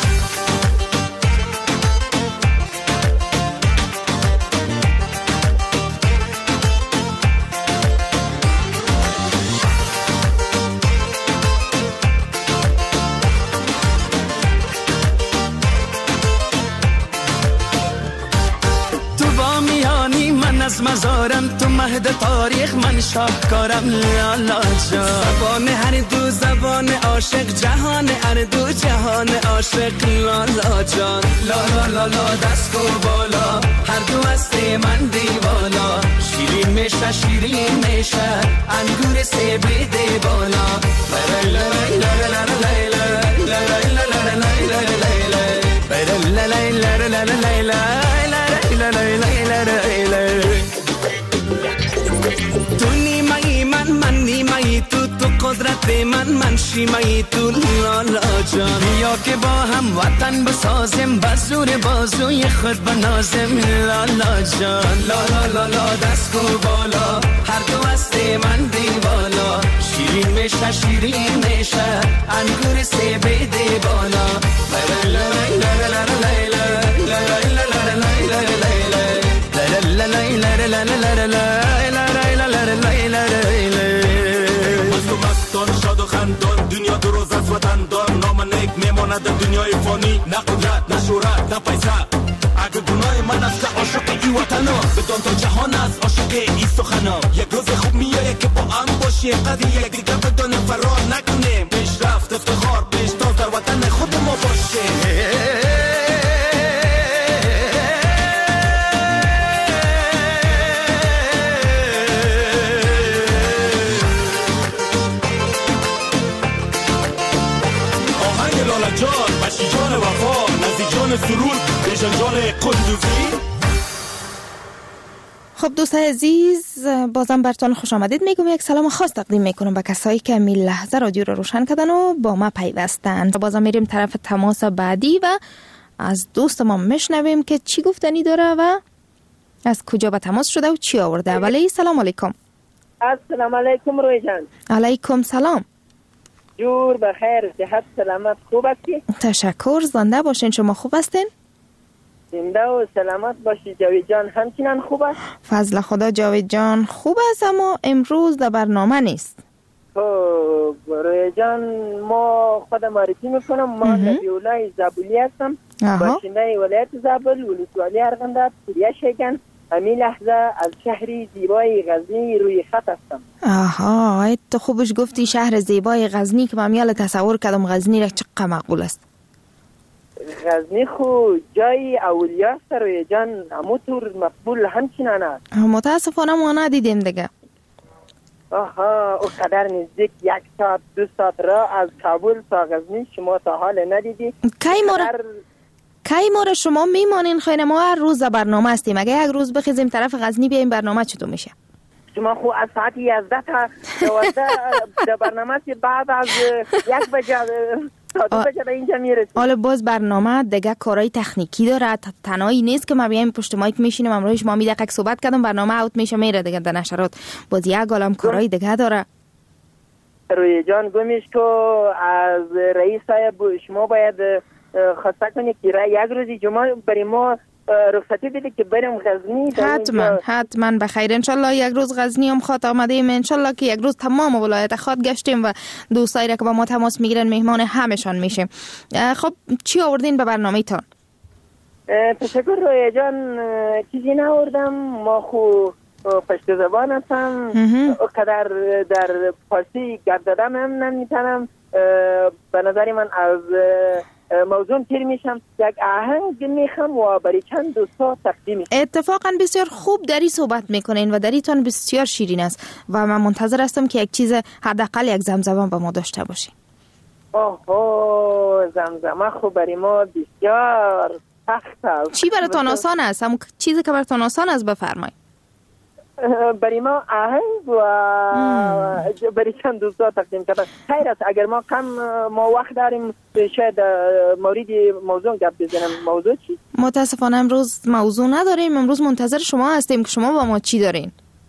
از مزارم تو مهد تاریخ من شاهکارم لالا جان زبان هر دو زبان عاشق جهان هر دو جهان عاشق لالا جان لالا لالا دست و بالا هر دو وست من دیوالا شیرین میشه شیرین میشه انگور سیبیده بالا تو نیمه‌ای من نیمه‌ای تو قدرت من شیمه‌ای تو لالا جان بیا که با هم وطن بسازیم بزور بازوی خود بنازیم لالا جان لالا لالا دست و بالا هر دو وست من دیوالا شیرین میشه شیرین میشه انگور سیبیده بالا مستان شاد و خندان دنیا دو روز از وطن دار نام نیک میماند دنیای فانی نه قدرت نه شهرت نه پیسه اگه گناه من است که عاشق ای وطنا بدان تا جهان از عاشق ای سخنا یک روز خوب میایه که با هم باشیم قدر یک دیگه بدانیم فرار نکنیم پیشرفت افتخار پیشتاز در وطن خود ما باشیم جان وفا نزدیک جان سرود بیشن جان قندوزی. خب دوستای عزیز بازم براتون خوش آمدید میگم یک سلام خاص تقدیم میکنم به کسایی که می لحظه رادیو رو روشن کردن و با ما پیوستن. بازم میریم طرف تماس بعدی و از دوست ما میشنویم که چی گفتنی داره و از کجا به تماس شده و چی آورده. ولی سلام علیکم. السلام علیکم روی جان. علیکم سلام. جور بخیر صحت سلامت خوب هستی؟ تشکر زنده باشین. شما خوب هستین؟ زنده و سلامت باشی. جاوید جان همچنان خوب است؟ فضل خدا جاوید جان خوب است اما امروز در برنامه نیست. خب روی جان ما خود معرفی میکنم. ما نبیولای زابلی هستم. باشنده ولایت زابل ولسوالی ارغنداب سوریه شیگن. همین لحظه از شهری زیبای غزنی روی خط هستم. آها تو خوبش گفتی شهر زیبای غزنی که من یالا تصور کردم غزنی را چقدر معقول است. غزنی خو جای اولیاء است روی جان همونطور مقبول همچنان است. متاسفانه ما ندیدیم دیگه. آها او قدر نزدیک 1 ساعت 2 ساعت را از کابل تا غزنی شما تا حال ندیدی. کی ما شما میمانین خیلی ما هر روز برنامه هستیم. اگه یک روز بخیزیم طرف غزنی بیایم برنامه چطور میشه؟ شما خو از ساعت 11 تا 12 در برنامه بعد از 1 بجه تا 2 بجه به اینجا میرسیم. حالا باز برنامه دیگه کارهای تکنیکی داره. تنهایی نیست که ما بیایم پشت مایک میشینیم امروز شما می دقیقه صحبت کردم برنامه اوت میشه میره دیگه در نشرات. باز یک عالم کارهای دیگه داره. روی جان گمیش که از رئیس صاحب شما باید خواسته کنید که یک روزی جمعه برای ما رخصتی بده که بریم غزنی. حتما بخیر. انشالله یک روز غزنی هم خواهد آمده ایم. انشالله که یک روز تمام ولایت خواهد گشتیم و دوستایی را که با ما تماس میگیرن مهمان همشان میشیم. خب چی آوردین به برنامه تان؟ تشکر روی جان. چیزی ناوردم، ما خو پشت زبان هستم، قدر در فارسی گپ زدم هم نمیتونم. به نظر من از موضوع تیر میشم، یک آهنگ میخوام و برای چند دوستا تقدیم میکنم. اتفاقا بسیار خوب دری صحبت میکنین و دریتان بسیار شیرین است و من منتظر هستم که یک چیز حداقل یک زمزمه با ما داشته باشین. زمزمه خوب برای ما بسیار سخت است. چی براتون آسان است؟ همون چیزی که براتون آسان است بفرمایید. برای ما آهنگ و برای چند دوستا تقدیم کردن. خیر است اگر ما وقت داریم شاید مورد موضوع گپ بزنم. موضوع چی؟ متاسفانه امروز موضوع نداریم. امروز منتظر شما هستیم که شما با ما چی دارین.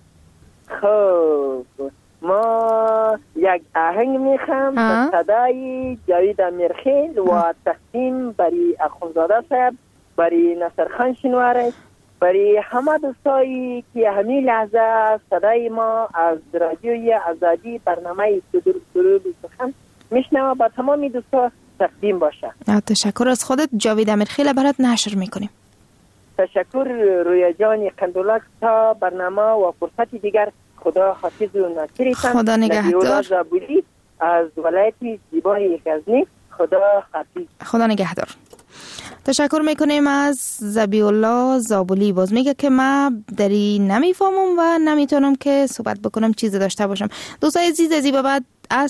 خب ما یک آهنگ میخوام به صدای جاوید امیرخیل و تقدیم برای اخونزاده صاحب، برای نصرخان شنواره، برای همه دوستایی که همین لحظه صدای ما از رادیوی آزادی برنامه سرود سخن میشنوه با تمامی دوستا تقدیم باشه. تشکر از خودت. جاوید امیرخیل برات نشر میکنیم. تشکر رویا جان قندولاک. تا برنامه و فرصتی دیگر خدا حافظ و ناصرتان. خدا نگهدار. زابولی از ولایت زیبای غزنی. خدا حافظ. خدا نگهدار. تشکر میکنیم از ذبیحالله زابولی. باز میگه که من دری نمیفهمم و نمیتونم که صحبت بکنم چیزی داشته باشم. دوستای عزیز از این بعد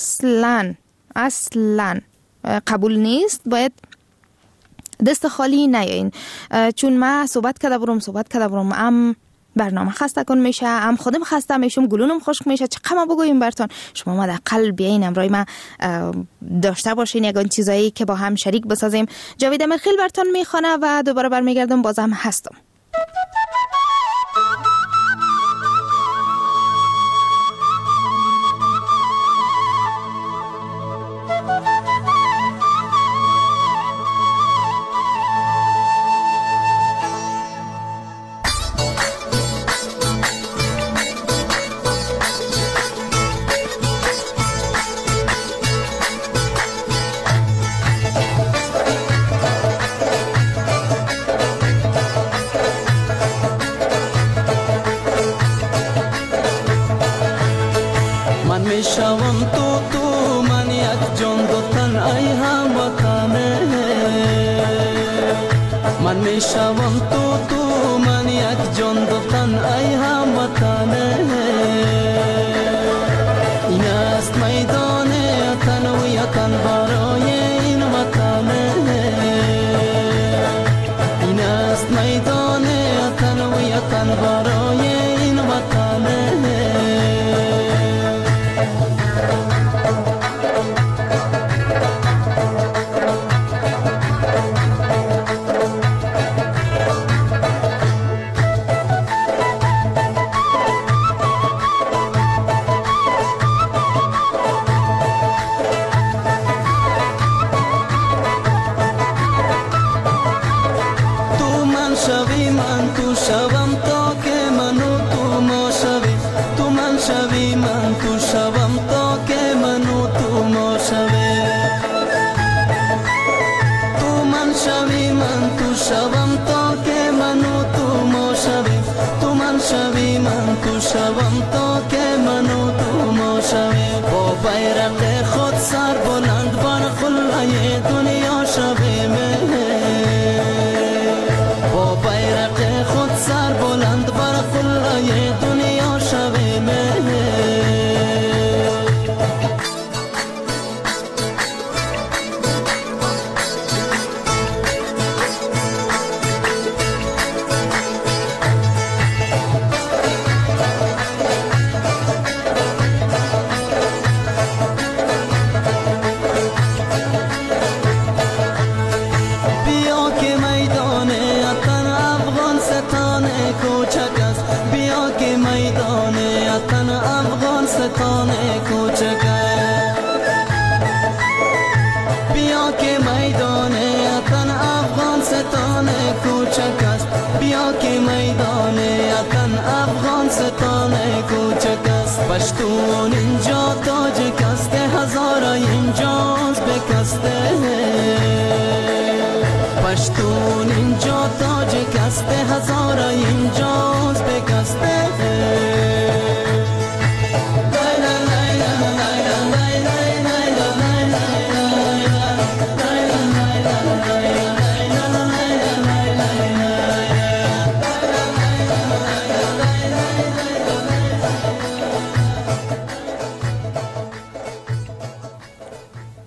اصلا قبول نیست، باید دست خالی نیاین، چون من صحبت کرده برم ام برنامه خسته کن میشه، ام خودم خسته میشم، گلونم خشک میشه، چقدر بگویم برتون. شما حداقل بیاین امروز ما داشته باشین یگان چیزایی که با هم شریک بسازیم. جاوید امیرخیل برتون میخونه و دوباره برمیگردم بازم هستم.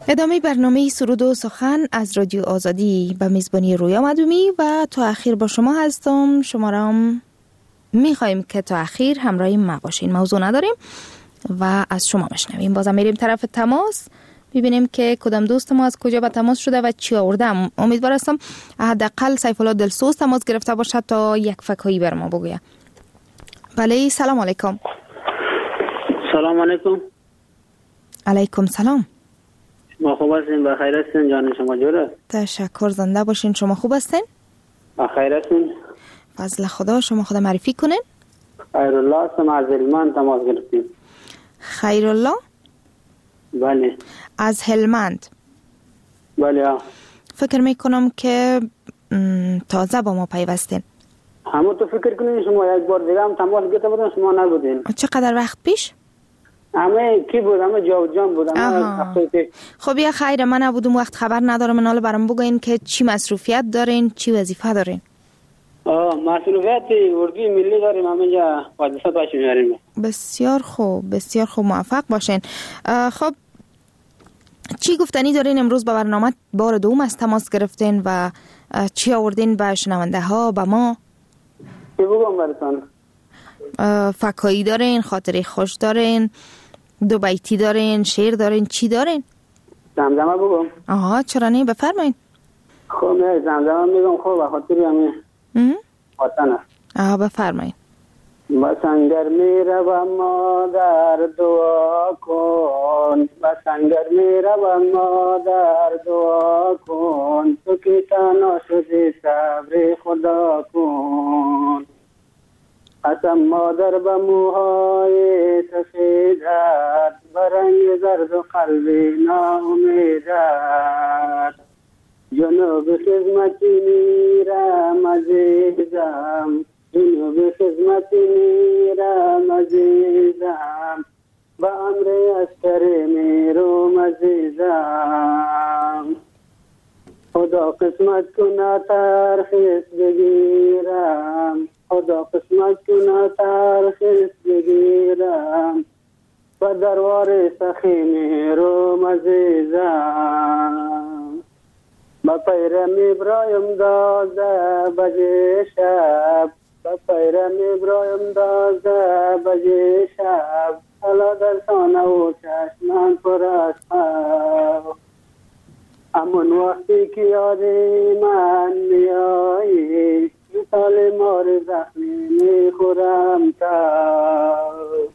ادامه برنامه سرود و سخن از رادیو آزادی به میزبانی رویا مدومی و تا اخیر با شما هستم. شما را میخواییم که تا اخیر همراه ما باشین. موضوع نداریم و از شما بشنویم. بازم میریم طرف تماس ببینیم که کدام دوست ما از کجا به تماس شده و چی آورده. امیدوار هستم حداقل سیف الله دلسوز تماس گرفته باشد تا یک فکایی بر ما بگوید. بله سلام علیکم. سلام علیکم. علیکم سلام. ما خوب هستین؟ بخیر هستین؟ جان شما جور است؟ تشکر، زنده باشین. شما خوب هستین؟ بخیر هستین؟ فضل خدا. شما خود معرفی کنین. خیرالله هستم از هلمند تماس گرفتیم. خیرالله؟ بله. از هلمند؟ بله. فکر میکنم که تازه با ما پیوستین. همون تو فکر کنین شما یک بار دیگه هم تماس گرفته بودن شما نبودین. چقدر وقت پیش؟ همه کی بود؟ همه جاوید جان بود. خب یا خیر، من نبودم وقت خبر ندارم. من حالا برام بگین که چی مصروفیت دارین، چی وظیفه دارین؟ مصروفیت اردوی ملی داریم، همه جا وظیفه باش میاریم. بسیار خوب، بسیار خوب، موفق باشین. خب چی گفتنی دارین امروز به برنامه؟ بار دوم از تماس گرفتین و چی آوردین به شنونده ها، به ما؟ چی بگم براتون؟ فکایی دارین، خاطره خوش دارین، دو بیتی دارین، شعر دارین، چی دارین؟ زمزمه بگم؟ آها چرا نه، بفرمایید. خب نه زمزمه میگم. خب بخاطر همین وطن است. بفرمایید. بسنگر میروم مادر دعا کن، بسنگر میروم مادر دعا کن، تو که تنها شدی صبر خدا کن. قسم مادر به موهای سفیدت، برنگ زرد و قلبی ناامیدت، جنوب خدمتی میرم عزیزم، جنوب خدمتی میرم عزیزم، به امر عسکر میروم عزیزم. خدا قسمت کنه ترخیص بگیرم، خدا قسمت کنه ترخیص بگیرم، به دربار سخی میروم عزیزم. با پیرم ابراهیم 12 بجه شب، با پیرم ابراهیم 12 بجه شب، حالا در سانه و چشمان پر از خواب. همون وقتی که یادی من میایی، مثال مار زخمی میخورم تا.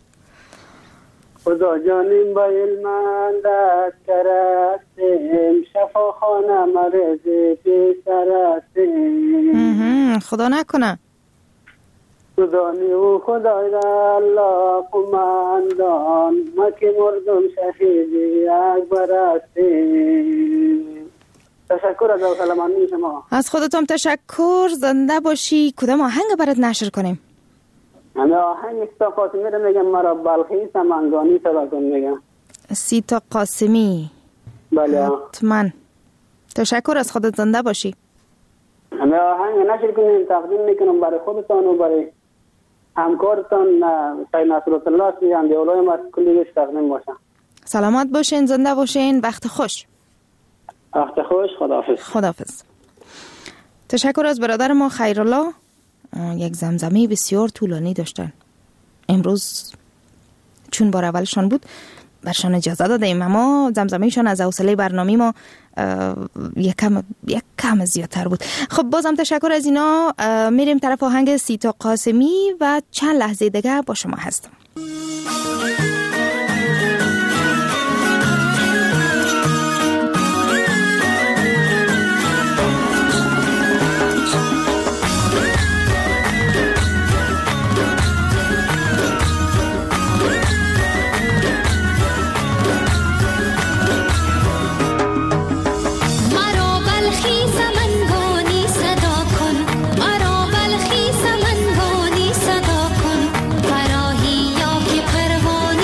خدا جانیم با علمند دست کرستیم، شفا خانه مرزی پیسر هستیم. خدا نکنه. خدانی و خدای را الله قماندان، ما که مردم شهیدی اکبر هستیم. تشکر از کلمانی شما. از خودتم تشکر، زنده باشی. کدام آهنگ برات نشر کنیم؟ همه آهنگ سیتا قاسمی رو میگم، مرا بلخی سمنگانی صدا کن میگم. سیتا قاسمی؟ بله حتما. تشکر، از خودت، زنده باشی. همه آهنگ نشر کنیم، تقدیم میکنم برای خودتان و برای همکارتان سید نصرت الله سیان اولای ما کلیش تقدیم باشم. سلامت باشین، زنده باشین، وقت خوش. وقت خوش، خداحافظ. خداحافظ. تشکر از برادر ما خیرالله. یک زمزمه بسیار طولانی داشتن. امروز چون بار اولشان بود برشان اجازه دادیم، اما زمزمهشان از حوصله برنامه ما یک کم زیادتر بود. خب بازم تشکر از اینا. میریم طرف آهنگ سیتا قاسمی و چند لحظه دیگه با شما هستم. فرراهی یا که پروانه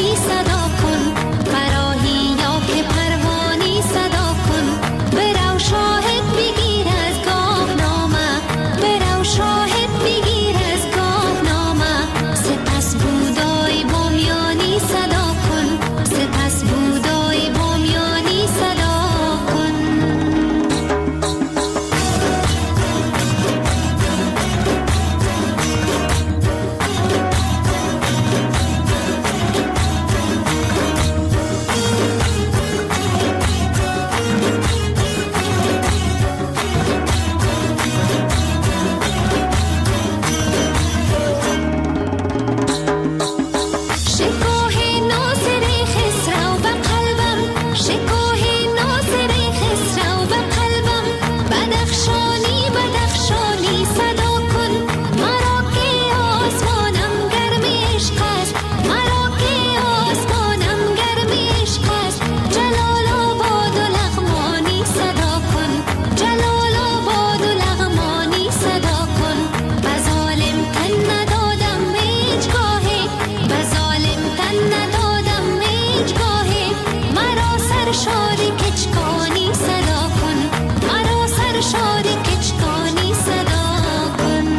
سرشاری کچکانی صدا کن، مرا سرشاری کچکانی صدا کن.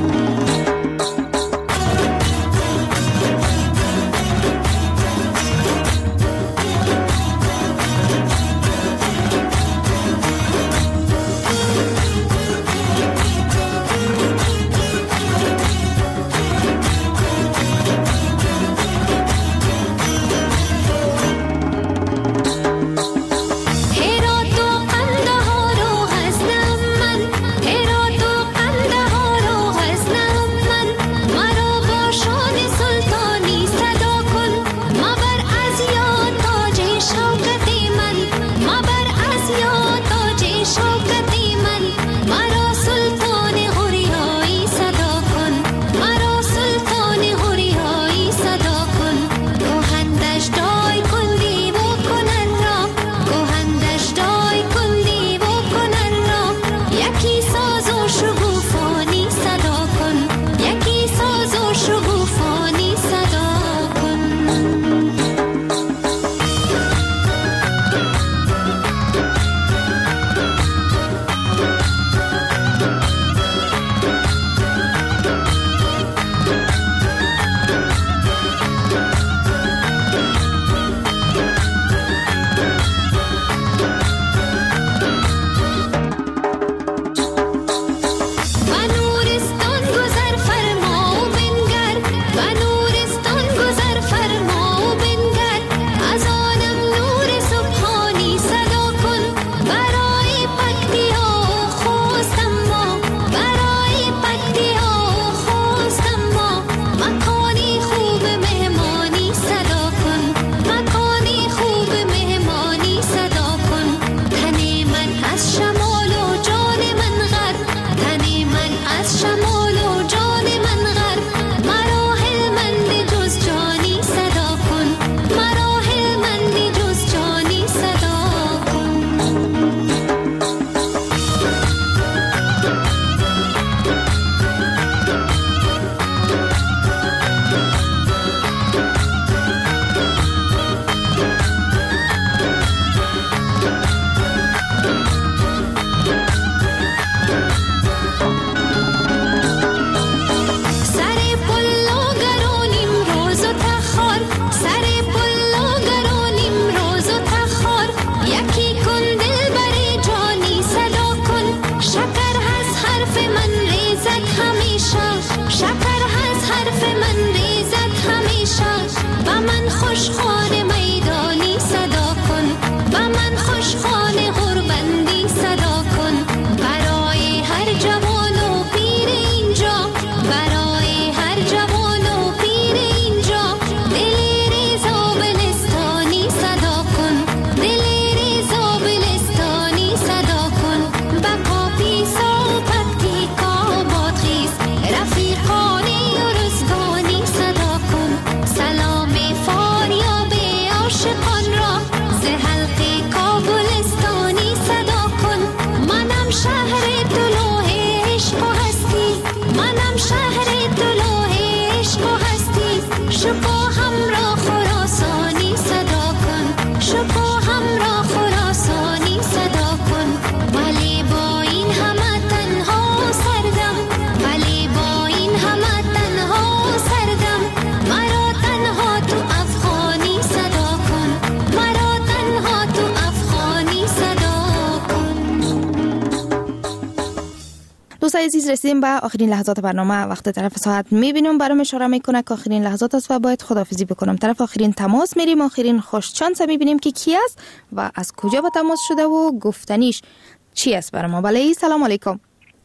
دوستان عزیز رسیدیم به آخرین لحظات برنامه. وقت طرف ساعت میبینم برام اشاره میکنه که آخرین لحظات است و باید خداحافظی بکنم. طرف آخرین تماس میریم. آخرین خوشچانس میبینیم که کی است و از کجا با تماس شده و گفتنیش چی است برام. بله سلام علیکم.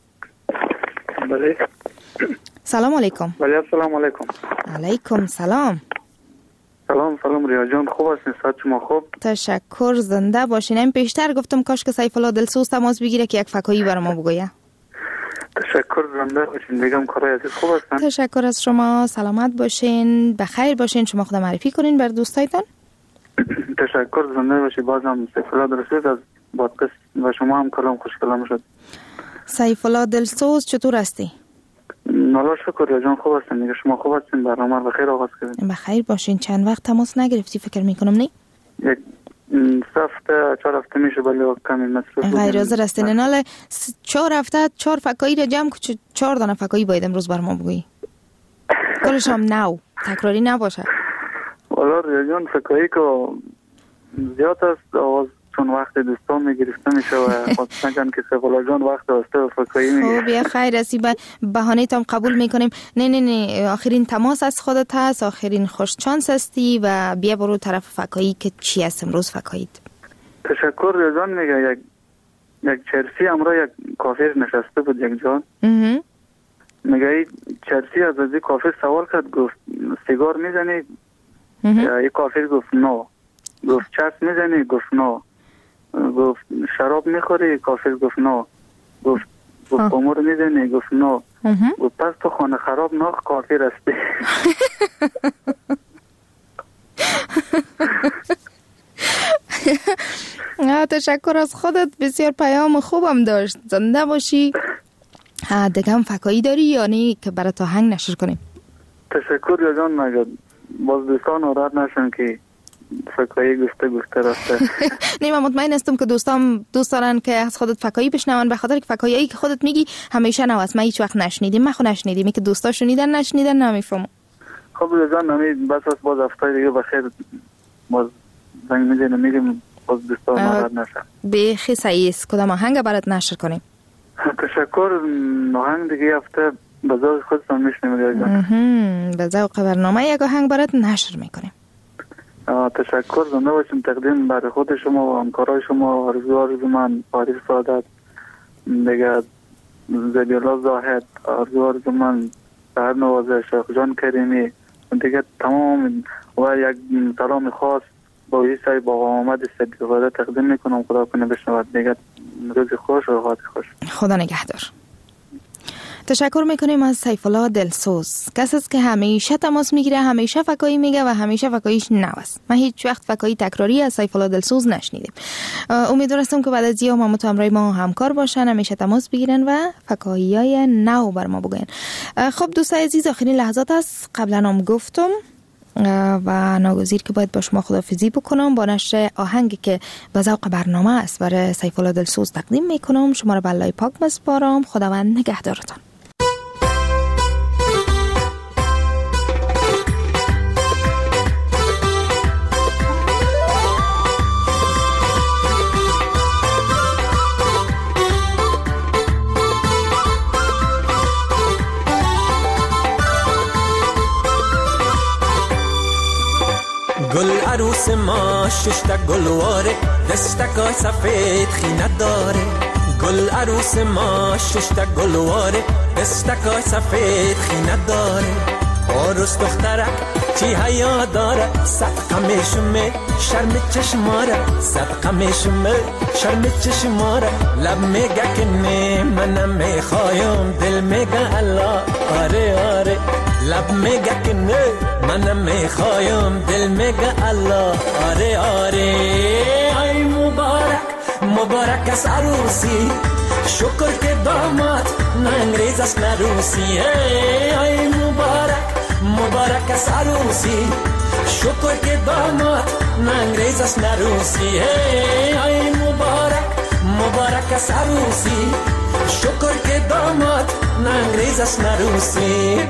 بله سلام علیکم. بله سلام علیکم. علیکم سلام. سلام ریا جان، خوب هستین؟ صحت شما خوب؟ تشکر، زنده باشین. این پیشتر گفتم کاش که سیف الله دلسوز تماس بگیره که یک فکایی برام بگویه. تشکر، زنده باشین. میگم کارای عزیز خوب هستن؟ تشکر از شما، سلامت باشین، بخیر باشین. شما خود معرفی کنین بر دوستایتان. تشکر، زنده باشی. بازم سیف الله دلسوز از پادکست و شما هم کلام خوش کلام شد. سیف الله دلسوز چطور هستی؟ الله شکر ریا جان، خوب هستن. میگه شما خوب هستین؟ برنامه بخیر آغاز کردین؟ بخیر باشین. چند وقت تماس نگرفتی فکر میکنم نه؟ هفته 4 هفته میشه ولی کمی مصرف غیر حاضر هستین. ناله 4 هفته 4 فکایی را جمع که 4 دانه فکایی باید امروز بر ما بگویی. کلش هم نو تکراری نباشه. والا ریاضیان فکایی که زیاد است آواز چون وقت دوستان میگرفته میشه و خواستن کن که سفالا جان وقت واسطه فکایی میگه. بیا خیر هستی بهانه تام قبول میکنیم. نه آخرین تماس از خودت هست، آخرین خوش چانس هستی و بیا برو طرف فکایی که چی است امروز فکایید. تشکر ریاضیان میگه یک چرسی امرا یک کافر نشسته بود یک جان. میگه چرسی از کافر سوال کرد گفت سیگار میزنی؟ یک کافر گفت نو. گفت چرس میزنی؟ گفت نو. گفت شراب میخوری؟ کافر گفت نو. گفت قمار میزنی؟ گفت نو. گفت پس تو خانه خراب نه کافر هستی. تشکر از خودت، بسیار پیام خوبم داشت. زنده باشی. دیگه هم فکایی داری یا نه که برای تا هنگ نشر کنیم؟ تشکر یا جان مگه باز دوستان ناراحت نشن که فکایی گفته راسته. نه من مطمئن هستم که دوست دارن که از خودت فکایی بشنون، به خاطر که فکایی که خودت میگی همیشه نو است. من هیچ وقت نشنیدیم، من خود نشنیدیم که دوستا شنیدن نمیفهمم. خب جان نمی بس باز هفته دیگه بخیر باز زنگ میگیم باز دوستا ناراحت نشن. بخی صحیح است. کدام آهنگ برات نشر کنیم؟ تشکر. آهنگ دیگه هفته به ذوق خودتون میشنیم. به ذوق برنامه یک آهنگ برات نشر میکنیم. تشکر. زنده باشیم. تقدیم برای خود شما و همکارای شما. آرزو من عارف سعادت دیگه زبیالله زاهد، آرزو من سهر نوازه، شیخ جان کریمی دیگه تمام و یک سلام خاص با عیسی با آمد صدیقاده تقدیم میکنم. خدا کنه بشنود. دیگه روز خوش و حالت خوش. خدا نگهدار. تشکر میکنیم از سیف الله دلسوز، کسی است که همیشه تماس میگیره، همیشه فکایی میگه و همیشه فکاییش نو است. من هیچ وقت فکایی تکراری از سیف الله دلسوز نشنیدیم. امیدوارم که بعد از این هم همراه ما همکار باشن، همیشه تماس بگیرن و فکاییای نو بر ما بگن. خب دوستای عزیز، آخرین لحظات است. قبلا هم گفتم و ناگزیر که باید با شما خداحافظی بکنم با نشر آهنگی که به ذوق برنامه است برای سیف الله دلسوز تقدیم میکنم. شما را به الله پاک میسپارم. خداوند نگهدارتان. گل عروس ما ششتا گلواره، دستکای سفید خینه داره. گل عروس ما ششتا گلواره، دستکای سفید خینه داره. عروس دخترک چی حیا داره، صدقه میشمه شرم چشماره، صدقه میشمه شرم چشماره. لب میگه که نه منم میخوایم، دل میگه الله آره آره. لب میگه که نه منم میخوایم، دل میگه الله آره آره. ای مبارک مبارک از عروسی، شکر که داماد نه انگریز است نه روسی. ای مبارک مبارک از عروسی، شکر که داماد نه انگریز است نه روسی. ای مبارک مبارک از عروسی، شکر که داماد نه انگریز است نه روسی.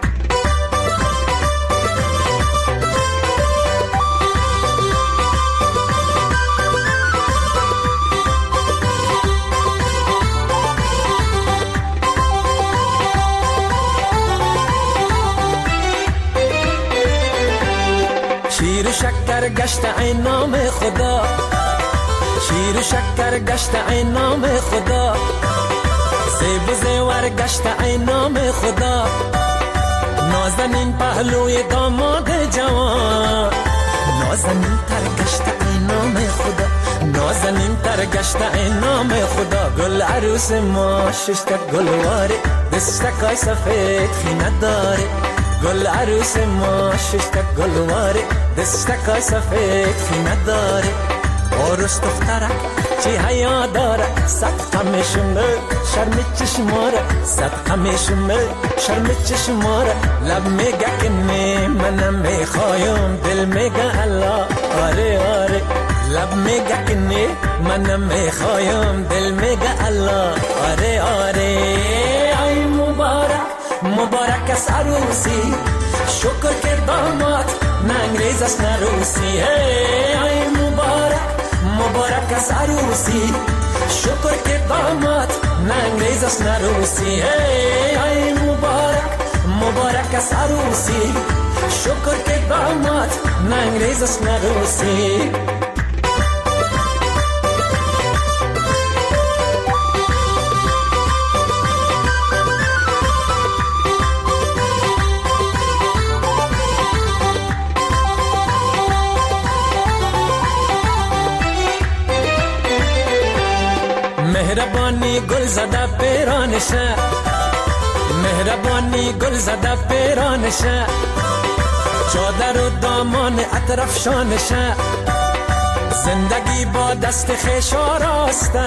شیر و شکر گشت ای نام خدا، شیر و شکر گشت ای نام خدا. زیب و زیور گشت ای نام خدا. نازنین پهلوی داماد جوان، نازنین تر گشت ای نام خدا، نازنین تر گشت ای نام خدا. گل عروس ما ششتا گلواره، دستکای سفید خینه داره. گل عروس ما ششتا گلواره، دستکای سفید خینه داره. عروس دخترک چی حیا داره، صدقه میشمه شرم چشماره، صدقه میشمه شرم چشماره. لب میگه که نه منم میخوایم، دل میگه الله آره آره. لب میگه که نه منم میخوایم دل میگه الله آره آره ای مبارک است عروسی شکر که داماد نه انگریز است نه روسی ای مبارک است عروسی شکر که داماد نه انگریز است نه روسی ای مبارک است عروسی شکر که داماد نه انگریز است نه روسی مهربانی گل زده پیرانشه مهربانی گل زده پیرانشه چادر و دامان اطراف شانشه زندگی با دست خویش آراسته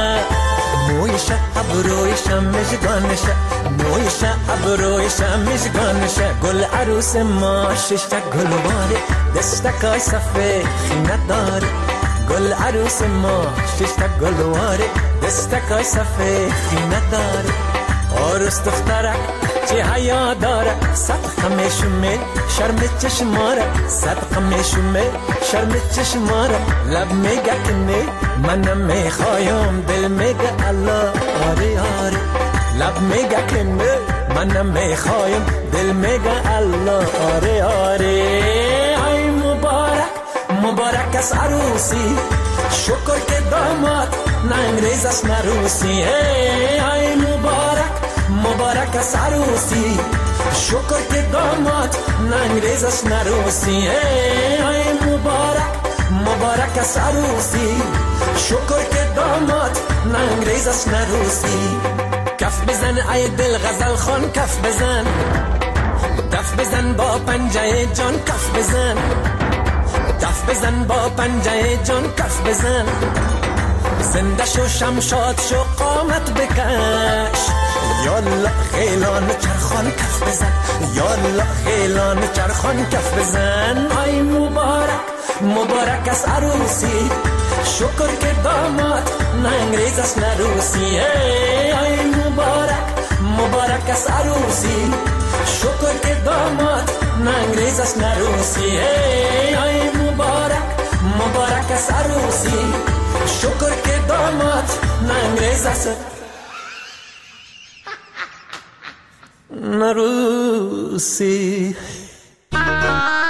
مویشه ابرویشه مژگانشه مویشه ابرویشه مژگانشه گل عروس ما ششته گلواره دستکای صفه خینه داره گل عروس ما ششته گلواره دستکای صفه خینه داره عروس دخترک چه حیا داره صدقه میشومه شرم چشماره صدقه میشومه شرم چشماره لب میگه که نه منم میخوایم دل میگه الله آره آره لب میگه که نه منم میخوایم دل میگه الله آره آره ای مبارک است عروسی شکر که داماد نه انگریز است نه روسی ای مبارک است عروسی شکر که داماد نه انگریز است نه روسی ای مبارک است عروسی شکر که داماد نه انگریز است نه روسی کف بزن ای دل غزل خان کف بزن دف بزن با پنجه جان کف بزن دف بزن با پنجه جان کف بزن زنده شو شمشاد شو قامت بکش یالا خیلان چرخان کف بزن یالا خیلان چرخان کف بزن ای مبارک است عروسی شکر که داماد نه انگریز است نه روسی ای مبارک است عروسی شکر که داماد نه انگریز است نه روسی ای مبارک است عروسی شکر که داماد نه انگریز است نه روسی